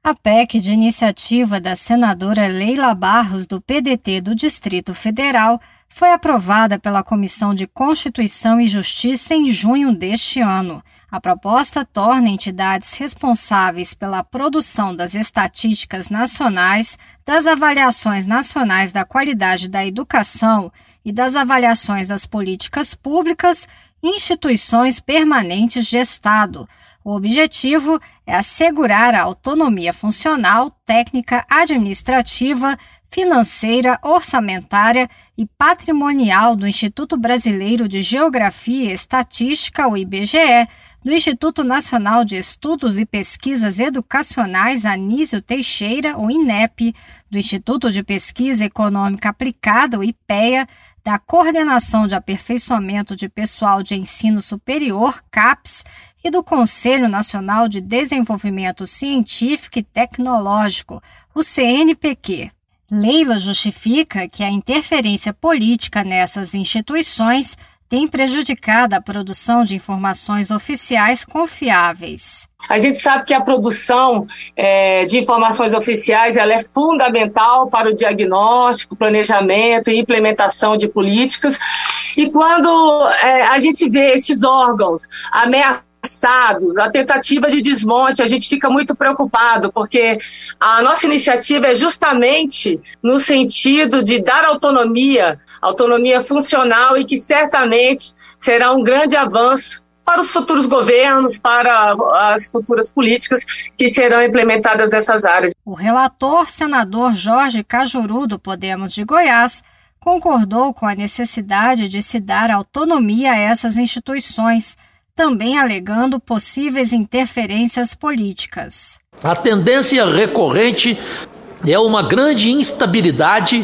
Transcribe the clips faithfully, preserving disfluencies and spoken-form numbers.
A P E C de iniciativa da senadora Leila Barros, do P D T do Distrito Federal, foi aprovada pela Comissão de Constituição e Justiça em junho deste ano. A proposta torna entidades responsáveis pela produção das estatísticas nacionais, das avaliações nacionais da qualidade da educação e das avaliações das políticas públicas instituições permanentes de Estado. O objetivo é assegurar a autonomia funcional, técnica, administrativa, financeira, orçamentária e patrimonial do Instituto Brasileiro de Geografia e Estatística, o I B G E, do Instituto Nacional de Estudos e Pesquisas Educacionais Anísio Teixeira, o INEP, do Instituto de Pesquisa Econômica Aplicada, o IPEA, da Coordenação de Aperfeiçoamento de Pessoal de Ensino Superior, CAPES, e do Conselho Nacional de Desenvolvimento Científico e Tecnológico, o C N P Q. Leila justifica que a interferência política nessas instituições tem prejudicado a produção de informações oficiais confiáveis. A gente sabe que a produção é, de informações oficiais ela é fundamental para o diagnóstico, planejamento e implementação de políticas. E quando é, a gente vê esses órgãos ameaçados, a tentativa de desmonte, a gente fica muito preocupado, porque a nossa iniciativa é justamente no sentido de dar autonomia, autonomia funcional, e que certamente será um grande avanço para os futuros governos, para as futuras políticas que serão implementadas nessas áreas. O relator, senador Jorge Cajuru, do Podemos de Goiás, concordou com a necessidade de se dar autonomia a essas instituições, também alegando possíveis interferências políticas. A tendência recorrente é uma grande instabilidade,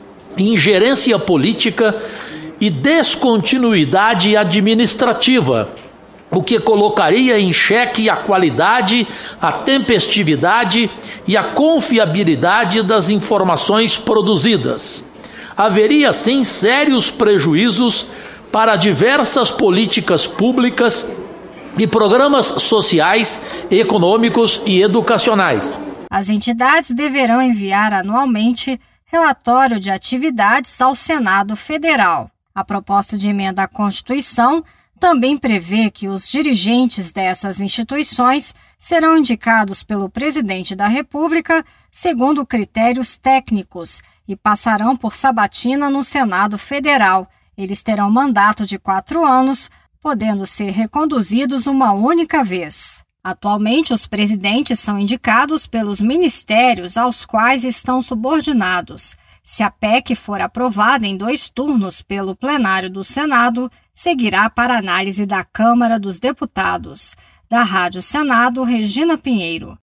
ingerência política e descontinuidade administrativa, o que colocaria em xeque a qualidade, a tempestividade e a confiabilidade das informações produzidas. Haveria, sim, sérios prejuízos para diversas políticas públicas e programas sociais, econômicos e educacionais. As entidades deverão enviar anualmente relatório de atividades ao Senado Federal. A proposta de emenda à Constituição também prevê que os dirigentes dessas instituições serão indicados pelo presidente da República segundo critérios técnicos e passarão por sabatina no Senado Federal. Eles terão mandato de quatro anos, podendo ser reconduzidos uma única vez. Atualmente, os presidentes são indicados pelos ministérios aos quais estão subordinados. Se a P E C for aprovada em dois turnos pelo plenário do Senado, seguirá para análise da Câmara dos Deputados. Da Rádio Senado, Regina Pinheiro.